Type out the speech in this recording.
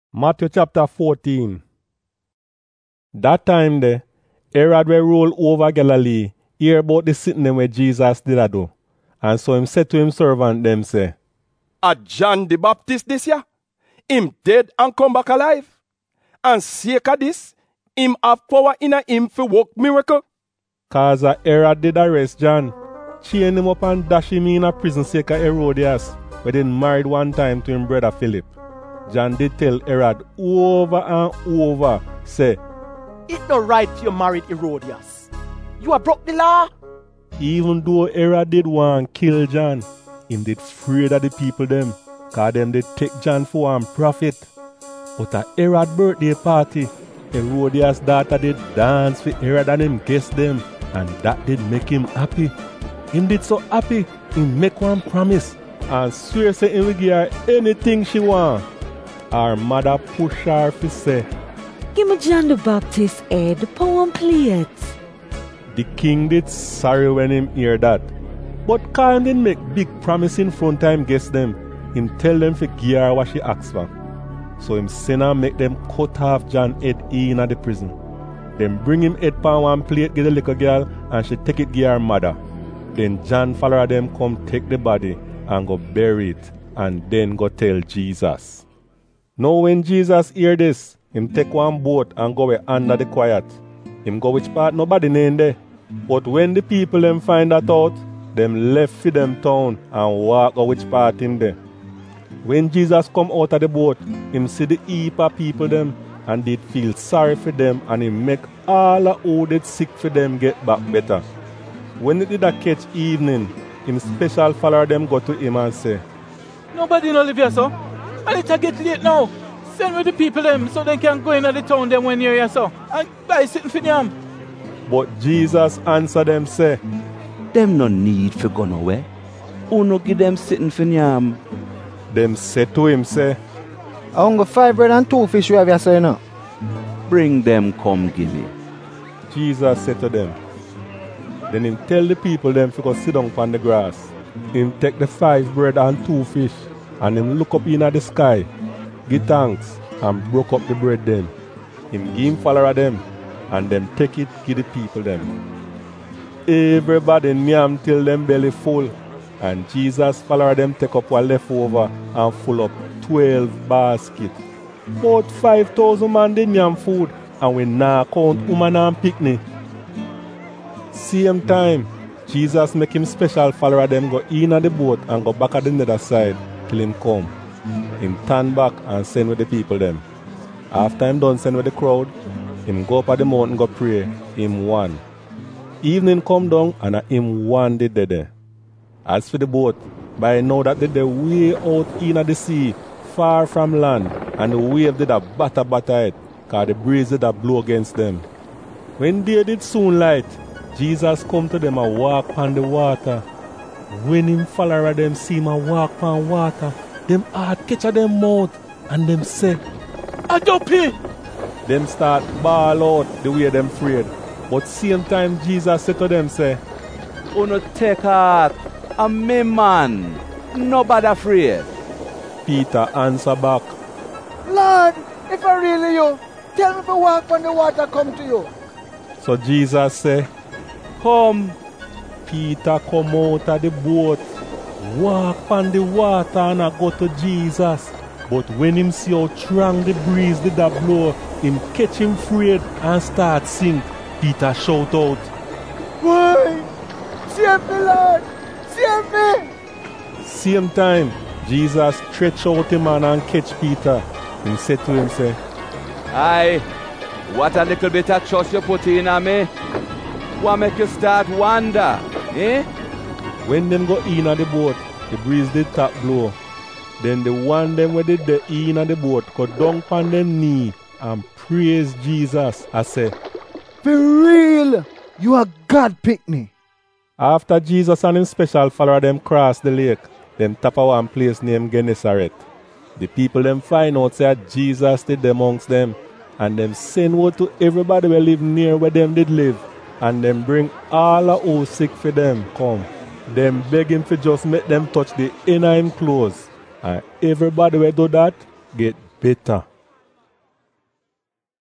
Matthew chapter 14. That time there, Herod will roll over Galilee, hear about the sitting them where Jesus did a do. And so him said to him servant them say, A John the Baptist this year, him dead and come back alive. And sake of this, him have power in him for work miracle. Cause Herod did arrest John, chain him up and dash him in a prison sake of Herodias, where they married one time to him brother Philip. John did tell Herod over and over, say, It's not right you married Herodias. You have broke the law. even though Herod did want to kill John, him did afraid of the people them, cause them did take John for one prophet. But at Herod's birthday party, Herodias' daughter did dance for Herod and him guest them, and that did make him happy. Him did so happy, he make one promise, and swear say he will give her anything she want. Her mother push her to say, Give me John the Baptist head, pound plate. The king did sorry when him hear that. But cause him did make big promise in front of him guess them, him tell them to give her what she asked for. So him send and make them cut off John head in the prison. Then bring him head pan one plate, give the little girl, and she take it give her mother. Then John follow them come take the body and go bury it, and then go tell Jesus. Now when Jesus hear this, him take one boat and go way under the quiet. Him go which part nobody know there. But when the people them find that out, them left for them town and walk go which part him there. When Jesus come out of the boat, him see the heap of people them and did feel sorry for them, and him make all the who did sick for them get back better. When it did a catch evening, him special follower them go to him and say, Nobody no live here, so. And it a get late now. Send with the people them so they can go in the town them when you're here, so. And buy sitting for them. But Jesus answer them say, Them no need for go nowhere. Who no give them sitting for yam? Them say to him say, I want 5 bread and 2 fish you have here, sir, now. Bring them come give me. Jesus said to them. Then him tell the people them to go sit down on the grass. Him take the 5 bread and 2 fish, and him look up in the sky, give thanks, and broke up the bread them. Him give him follower them, and them take it give the people them. Everybody yam till them belly full, and Jesus follower them take up what left over and full up 12 baskets. About 5,000 man did yam food, and we now count woman and picnic. Same time, Jesus make him special follower them go in on the boat and go back at the other side till him come. Him turn back and send with the people them. After him done send with the crowd, him go up at the mountain go pray, him one. Evening come down and him one did there. As for the boat, by now that they way out in the sea, far from land, and the wave did a batter it, cause the breeze did a blow against them. When day did soon light, Jesus come to them and walk on the water. When him follower them see him and walk on water, them heart catch at them mouth, and them say, Adopi! Them start bawl out the way them afraid. But same time Jesus said to them, say, Uno take heart. I'm me man. Nobody afraid. Peter answer back, Lord, if I really you, tell me to walk on the water come to you. So Jesus say, Come. Peter come out of the boat, walk on the water and I go to Jesus. But when him see how strong the breeze did that blow, him catch him afraid and start sink. Peter shout out, Boy, save me, Lord, save me. Same time, Jesus stretch out him hand and catch Peter. He said to him, say, Aye, what a little bit of trust you put in on me. What make you start wonder, eh? When them go in the boat, the breeze did tap blow. Then the one them where did the in the boat go down on them knee and praise Jesus. I say, For real, you are God pick me. After Jesus and his special follower them cross the lake, them tap a one place named Gennesaret. The people them find out say Jesus did amongst them, and them send word to everybody who live near where them did live, and them bring all the who sick for them come. Them beg him for just make them touch the inner him clothes, and everybody who do that get better.